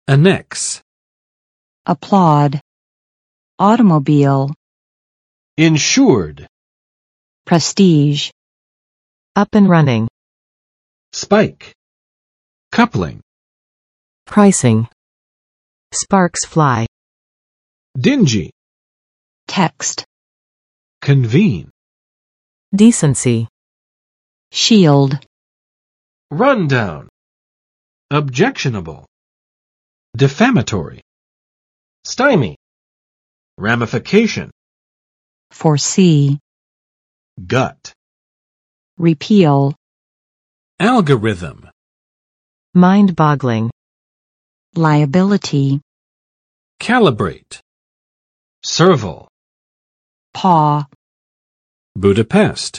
Annex. applaud, automobile, Insured. prestige, Up and running. Spike. Coupling. Pricing. Sparks fly. Dingy. text, Convene. Decency. shield, Rundown. Objectionable. Defamatory. Stymie. Ramification. foresee, Gut. repeal, Algorithm. Mind-boggling. liability, Calibrate. Serval. paw, Budapest.